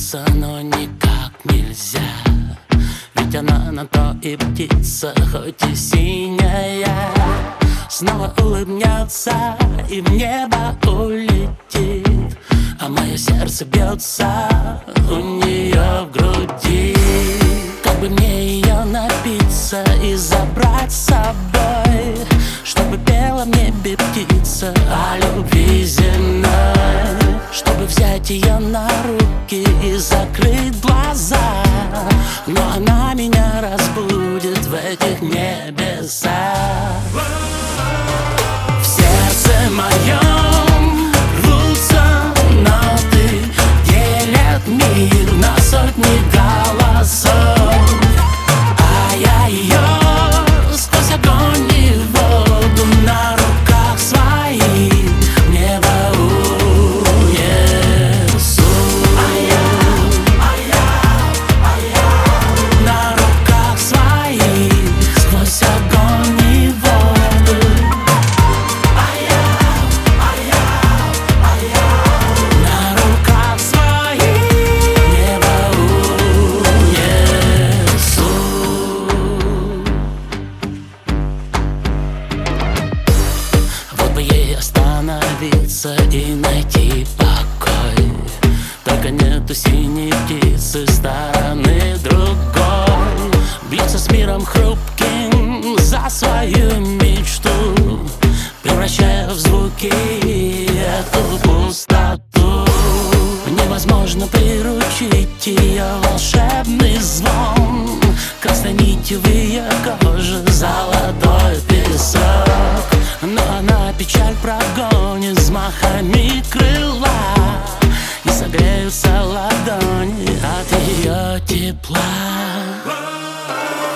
напиться, но никак нельзя. Ведь она на то и птица, хоть и синяя. Снова улыбнется и в небо улетит, а мое сердце бьется у нее в груди. Как бы мне ее напиться и забрать с собой, чтобы пела в небе птица о любви земной. Чтобы взять ее на руки и закрыть глаза, но она меня разбудит в этих небесах. В сердце моем рвутся ноты, делят мир на сотни голосов. А я ее сквозь огонь и воду на руках своих в небо унесу. На руках своих сквозь огонь и воду. На руках своих в небо унесу. Вот бы ей остановиться и найти покой, только нету синей птицы стороны другой. Бьется с миром хрупким за свою мечту, превращая в звуки эту пустоту. Невозможно приручить ее волшебный звон, красной нитью в ее коже золотой песок. Но она печаль прогонит взмахами крыла, и согреются ладони от ее тепла.